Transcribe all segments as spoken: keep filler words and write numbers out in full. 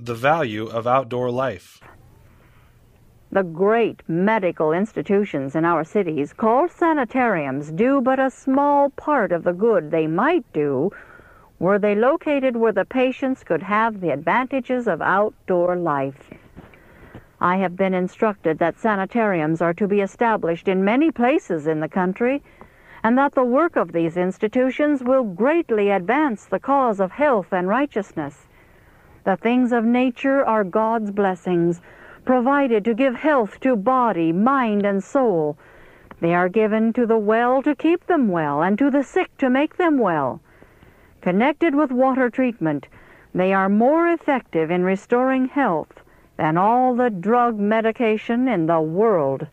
the value of outdoor life. The great medical institutions in our cities, called sanitariums, do but a small part of the good they might do were they located where the patients could have the advantages of outdoor life. I have been instructed that sanitariums are to be established in many places in the country, and that the work of these institutions will greatly advance the cause of health and righteousness. The things of nature are God's blessings, provided to give health to body, mind, and soul. They are given to the well to keep them well, and to the sick to make them well. Connected with water treatment, they are more effective in restoring health than all the drug medication in the world.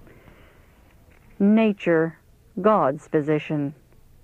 Nature, God's physician.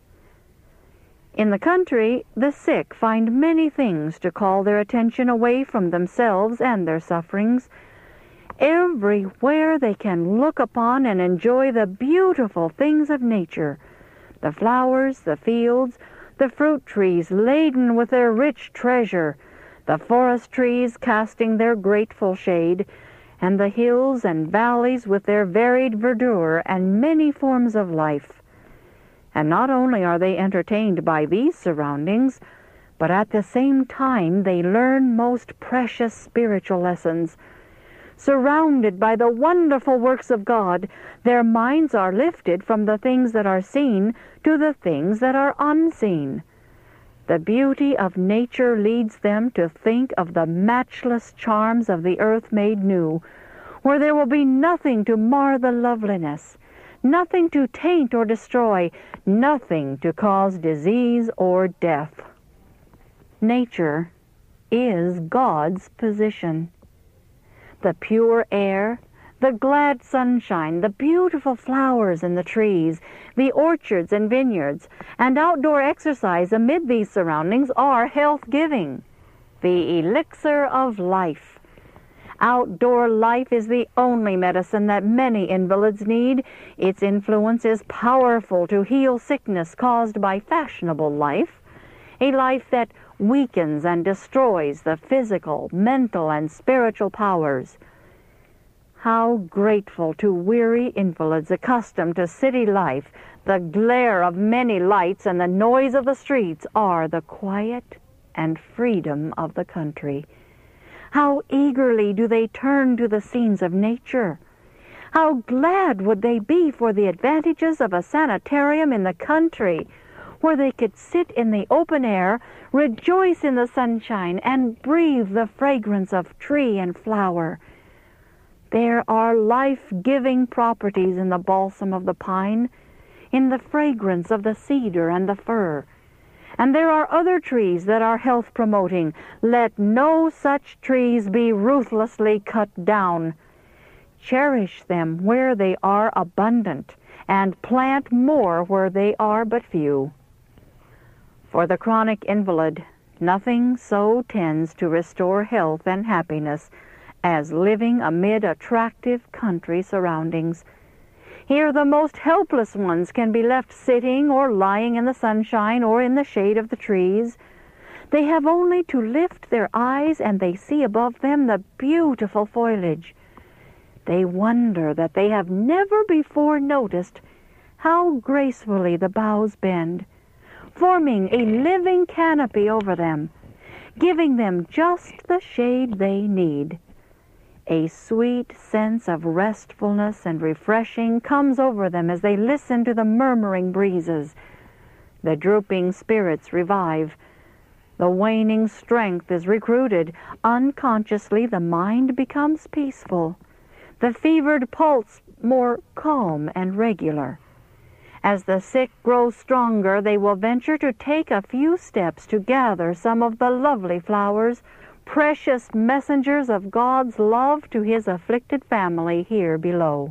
In the country, the sick find many things to call their attention away from themselves and their sufferings. Everywhere they can look upon and enjoy the beautiful things of nature, the flowers, the fields, the fruit trees laden with their rich treasure, the forest trees casting their grateful shade, and the hills and valleys with their varied verdure and many forms of life. And not only are they entertained by these surroundings, but at the same time they learn most precious spiritual lessons. Surrounded by the wonderful works of God, their minds are lifted from the things that are seen to the things that are unseen. The beauty of nature leads them to think of the matchless charms of the earth made new, where there will be nothing to mar the loveliness, nothing to taint or destroy, nothing to cause disease or death. Nature is God's position. The pure air, the glad sunshine, the beautiful flowers in the trees, the orchards and vineyards, and outdoor exercise amid these surroundings are health-giving, the elixir of life. Outdoor life is the only medicine that many invalids need. Its influence is powerful to heal sickness caused by fashionable life, a life that weakens and destroys the physical, mental, and spiritual powers. How grateful to weary invalids accustomed to city life, the glare of many lights and the noise of the streets, are the quiet and freedom of the country. How eagerly do they turn to the scenes of nature. How glad would they be for the advantages of a sanitarium in the country, where they could sit in the open air, rejoice in the sunshine, and breathe the fragrance of tree and flower. There are life-giving properties in the balsam of the pine, in the fragrance of the cedar and the fir. And there are other trees that are health-promoting. Let no such trees be ruthlessly cut down. Cherish them where they are abundant, and plant more where they are but few. For the chronic invalid, nothing so tends to restore health and happiness as living amid attractive country surroundings. Here the most helpless ones can be left sitting or lying in the sunshine or in the shade of the trees. They have only to lift their eyes and they see above them the beautiful foliage. They wonder that they have never before noticed how gracefully the boughs bend, forming a living canopy over them, giving them just the shade they need. A sweet sense of restfulness and refreshing comes over them as they listen to the murmuring breezes. The drooping spirits revive. The waning strength is recruited. Unconsciously, the mind becomes peaceful, the fevered pulse more calm and regular. As the sick grow stronger, they will venture to take a few steps to gather some of the lovely flowers, precious messengers of God's love to His afflicted family here below.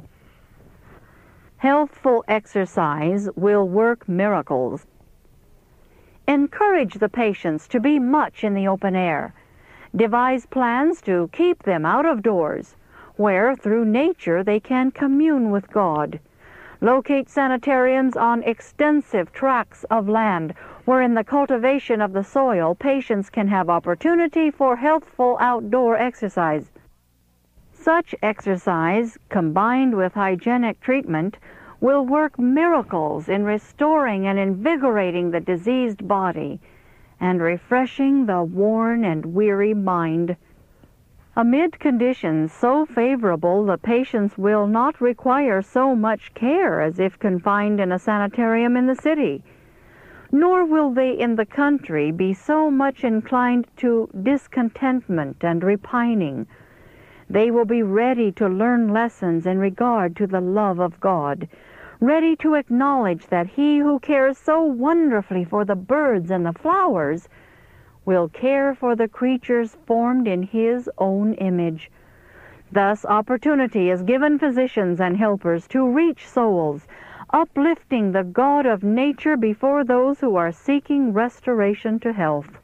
Healthful exercise will work miracles. Encourage the patients to be much in the open air. Devise plans to keep them out of doors, where through nature they can commune with God. Locate sanitariums on extensive tracts of land where in the cultivation of the soil patients can have opportunity for healthful outdoor exercise. Such exercise, combined with hygienic treatment, will work miracles in restoring and invigorating the diseased body and refreshing the worn and weary mind. Amid conditions so favorable, the patients will not require so much care as if confined in a sanitarium in the city, nor will they in the country be so much inclined to discontentment and repining. They will be ready to learn lessons in regard to the love of God, ready to acknowledge that He who cares so wonderfully for the birds and the flowers will care for the creatures formed in His own image. Thus opportunity is given physicians and helpers to reach souls, uplifting the God of nature before those who are seeking restoration to health.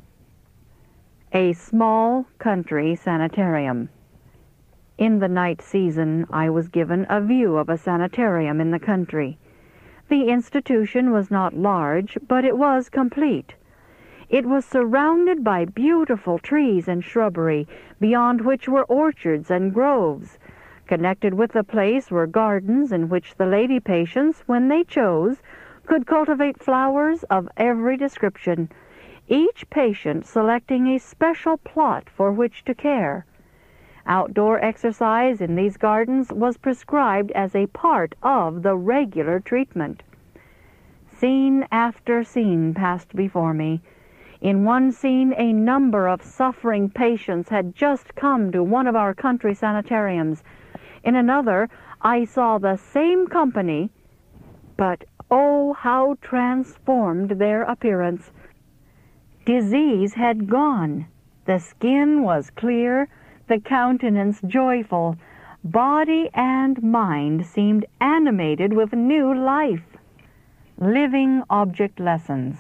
A small country sanitarium. In the night season, I was given a view of a sanitarium in the country. The institution was not large, but it was complete. It was surrounded by beautiful trees and shrubbery, beyond which were orchards and groves. Connected with the place were gardens in which the lady patients, when they chose, could cultivate flowers of every description, each patient selecting a special plot for which to care. Outdoor exercise in these gardens was prescribed as a part of the regular treatment. Scene after scene passed before me. In one scene, a number of suffering patients had just come to one of our country sanitariums. In another, I saw the same company, but oh, how transformed their appearance. Disease had gone. The skin was clear, the countenance joyful. Body and mind seemed animated with new life. Living object lessons.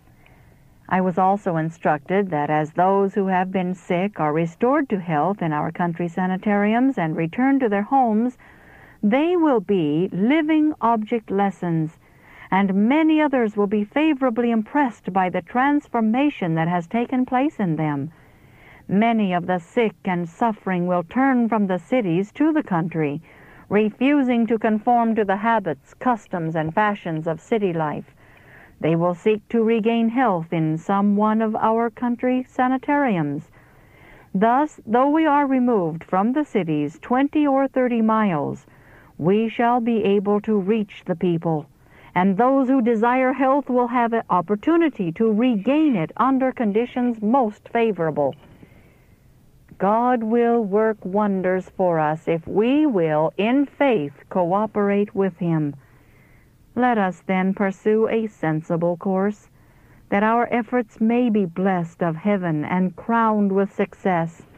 I was also instructed that as those who have been sick are restored to health in our country sanitariums and return to their homes, they will be living object lessons, and many others will be favorably impressed by the transformation that has taken place in them. Many of the sick and suffering will turn from the cities to the country, refusing to conform to the habits, customs, and fashions of city life. They will seek to regain health in some one of our country sanitariums. Thus, though we are removed from the cities twenty or thirty miles, we shall be able to reach the people, and those who desire health will have an opportunity to regain it under conditions most favorable. God will work wonders for us if we will, in faith, cooperate with Him. Let us then pursue a sensible course, that our efforts may be blessed of heaven and crowned with success.